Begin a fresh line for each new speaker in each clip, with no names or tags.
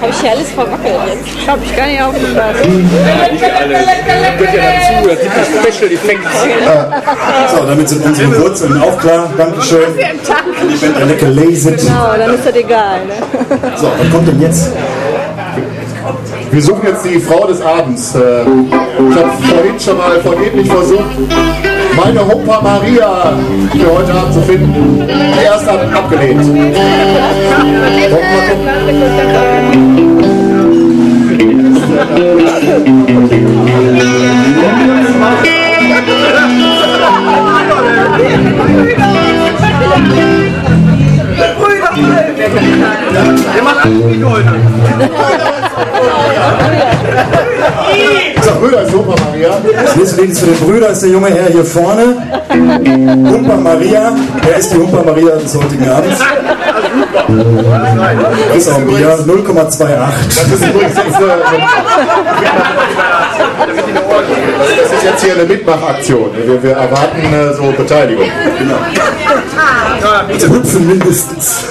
Habe ich hier alles verwackelt jetzt?
Hab ich gar nicht aufgepasst.
Nicht alles. Wird ja dazu, das sind die Special Effects.
So, damit sind unsere Wurzeln auch klar. Dankeschön. An die Band der Lecke Lazy.
Genau, dann ist das egal. Ne?
So, was kommt denn jetzt?
Wir suchen jetzt die Frau des Abends. Ich habe vorhin schon mal vergeblich versucht, meine Humpa Maria für heute Abend zu finden. Erst abgelehnt.
Der macht alles wie heute.
Unser Brüder ist Humpa Maria.
Das nächste Lied ist für den Brüder, ist der junge Herr hier vorne. Humpa Maria. Er ist die Humpa Maria des heutigen Abends. Ist auch ein Bier, 0,28.
Das ist übrigens das ist jetzt hier eine Mitmachaktion. Wir erwarten so Beteiligung.
Genau. Hüpfen mindestens.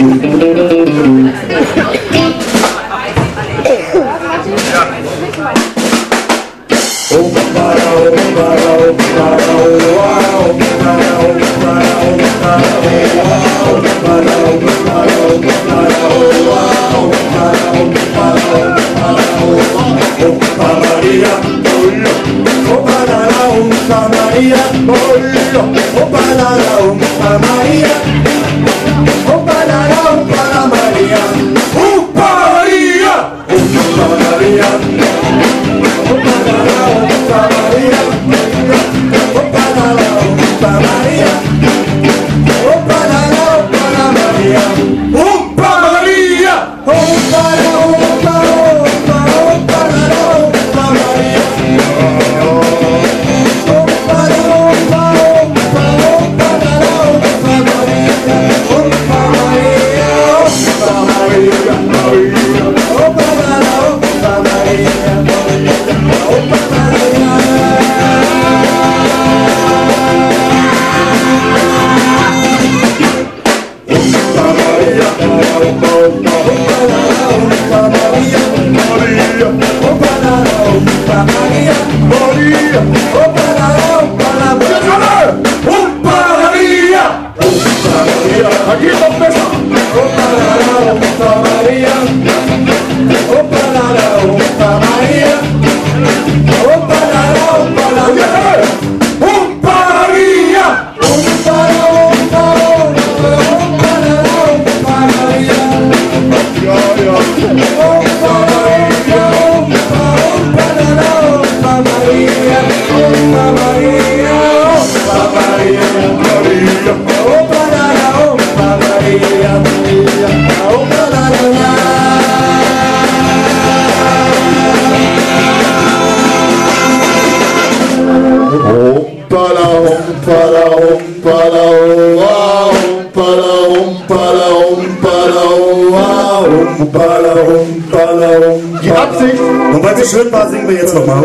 Die Absicht.
Und weil es schön war, singen wir jetzt nochmal.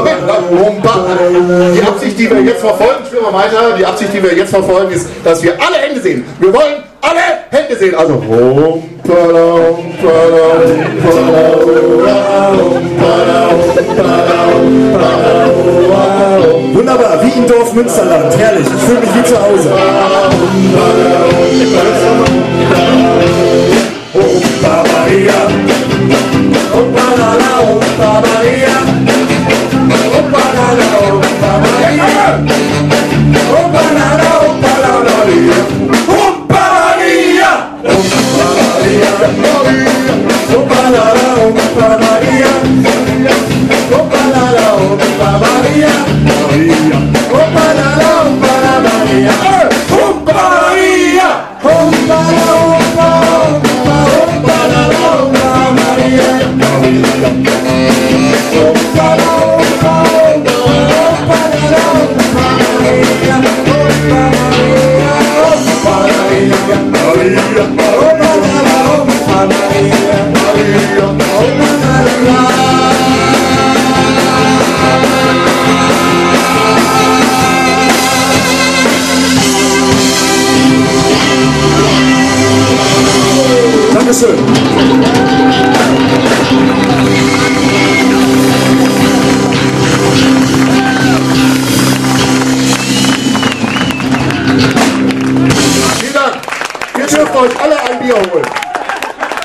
Die Absicht, die wir jetzt verfolgen, spielen wir weiter. Die Absicht, die wir jetzt verfolgen, ist, dass wir alle Hände sehen. Wir wollen alle Hände sehen. Also
wunderbar, wie im Dorf Münsterland. Herrlich, ich fühle mich wie zu Hause. Humpa Maria, Humpa la la, Humpa Maria, Humpa la la, Humpa Maria, Humpa la la, Humpa la Maria, Humpa Maria, Humpa Maria, Humpa la la, Humpa Maria, Humpa la la, Humpa Maria, Humpa la la, Humpa la Maria, Humpa Maria, Humpa la Dankeschön.
dürft euch alle ein Bier holen.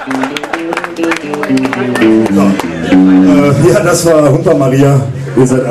Ja, das war Humper Maria. Ihr seid